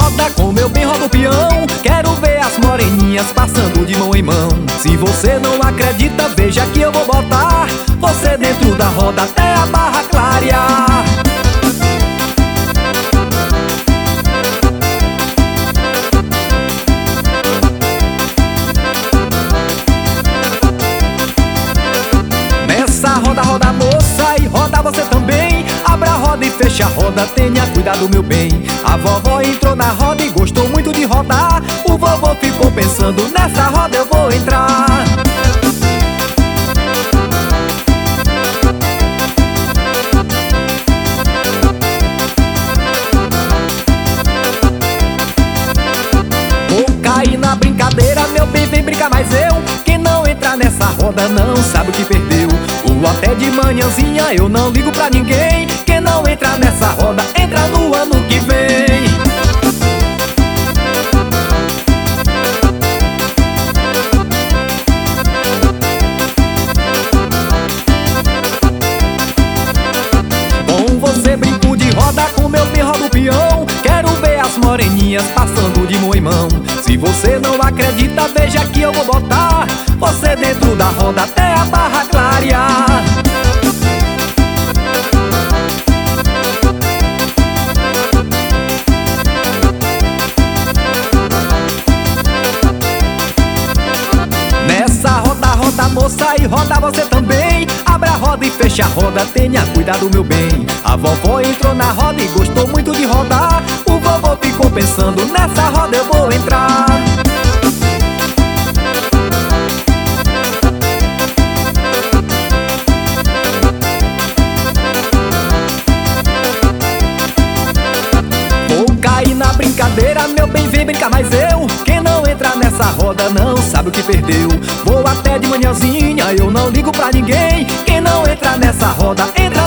roda, com meu bem roda o peão. Quero ver as moreninhas passando de mão em mão. Se você não acredita, veja que eu vou botar você dentro da roda até a barra clarear. Nessa roda, roda moça, e roda você também. Abra a roda e fecha a roda, tenha cuidado meu bem. A vovó entrou na roda e gostou muito de rodar. O vovô ficou pensando, nessa roda eu vou entrar. Vou cair na brincadeira, meu bem, vem brincar mais eu. Quem não entrar nessa roda não sabe o que perdeu. Ou até de manhãzinha, eu não ligo pra ninguém. Quem não entrar nessa roda, entra no ano que vem. Com você brinco de roda, com meu bem roda o peão. Quero ver as moreninhas passando de mão em mão. Se você não acredita, veja que eu vou botar você dentro da roda até a barra clarear. Nessa roda, roda moça, e roda você também. Abra a roda e fecha a roda, tenha cuidado meu bem. A vovó entrou na roda e gostou muito de rodar. O vovô ficou pensando, nessa roda eu vou entrar. Vou cair na brincadeira, meu bem, vem brincar mais eu. Quem não entrar nessa roda não sabe o que perdeu. Vou até de manhãzinha, eu não ligo pra ninguém. Quem não entrar nessa roda, entra